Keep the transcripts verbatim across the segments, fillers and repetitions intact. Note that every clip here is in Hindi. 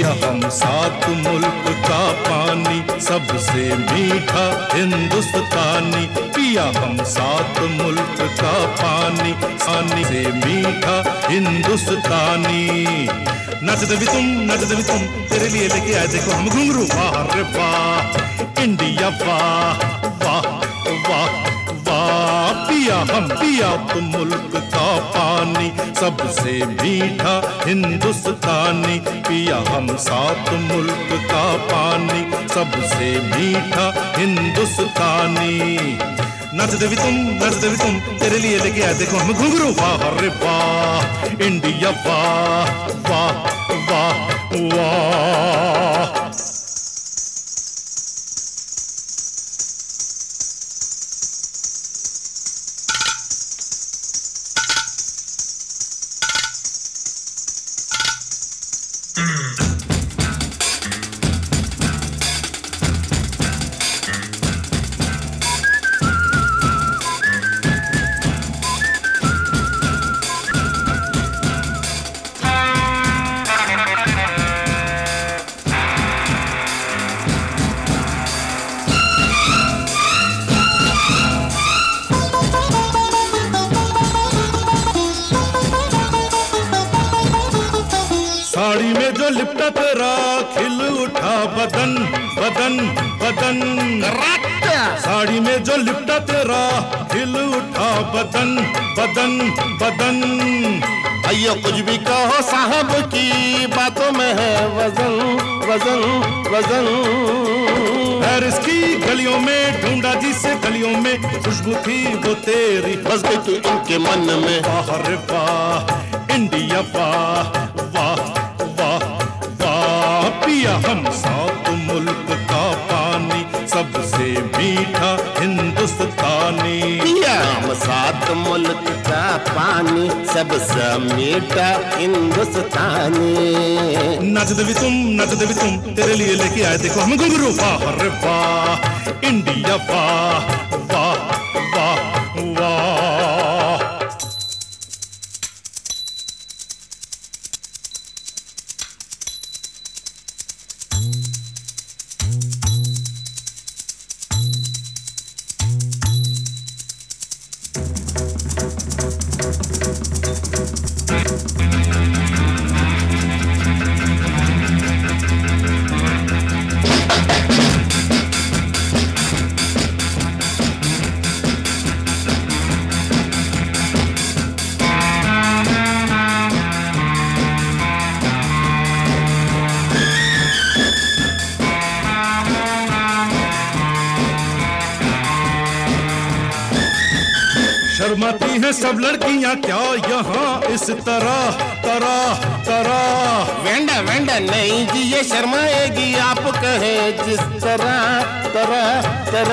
पिया हम सात मुल्क का पानी सबसे मीठा हिंदुस्तानी। पिया हम सात मुल्क का पानी पानी से मीठा हिंदुस्तानी। नच दे भी तुम नच दे भी तुम तेरे लिए लेके आए देखो हम घुंघरू। वाह रे वाह इंडिया वाह वाह वाह वाह। पिया हम पिया तुम मुल्क का पानी सबसे मीठा हिंदुस्तानी। पिया हम सात मुल्क का पानी सबसे मीठा हिंदुस्तानी। नच दे भी तुम नच दे भी तुम तेरे लिए लेके आए देखो हम घुंघरू। वाह रे वाह इंडिया वाह वाह वाह वाह। साड़ी में जो लिपटा तेरा खिल उठा बदन बदन बदन। साड़ी में जो लिपटा तेरा खिल उठा बदन बदन बदन। अयो कुछ भी कहो साहब की बातों में है वजन वजन वजन। पेरिस की गलियों में ढूंढा जिसे गलियों में खुशबू थी वो तेरी बस गई तू इनके मन में। वाह रे वाह इंडिया वाह वाह वाह वाह। पिया हम सात मुल्क का पानी सबसे मीठा हिंदुस्तानी। पिया हम सात मुल्क का पानी सबसे मीठा हिंदुस्तानी। नच दे भी तुम नच दे भी तुम तेरे लिए लेके आए देखो हम घुंघरू। वाह रे वाह इंडिया वाह वाह वाह वाह। शर्माती हैं सब लड़कियां क्या यहाँ इस तरह तरह तरह। वेंडा वेंडा नहीं जी ये शर्माएगी आप कहे जिस तरह तरह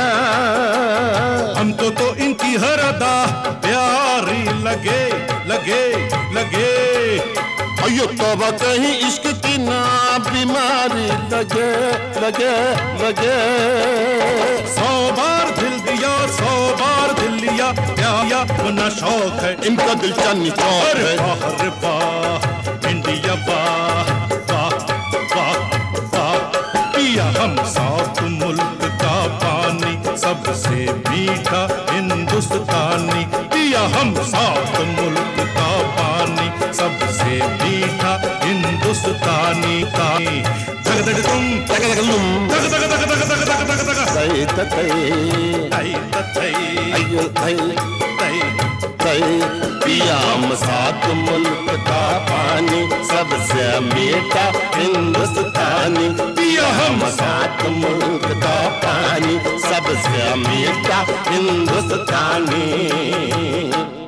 तरह। हमको तो इनकी हर अदा प्यारी लगे लगे लगे। अयो तौबा कहीं इश्क की ना बीमारी लगे लगे लगे। सौ बार दिल दिया सौ बार दिल लिया क्या अपना शौक है इनका दिल चांदनी चौक है। वाह रे वाह इंडिया वाह वाह वाह वाह। पिया हम सात मुल्क का पानी सबसे मीठा हिंदुस्तानी। पिया हम सात मुल्क का पानी सबसे मीठा हिंदुस्तानी। जग जग तुम जग जग तुम जग जग जग जग जग जग जग जग तई तई तई तई अयो तई तई तई। पिया हम सात मुल्क का पानी सबसे मीठा हिंदुस्तानी। पिया हम सात मुल्क का पानी सबसे मीठा हिंदुस्तानी।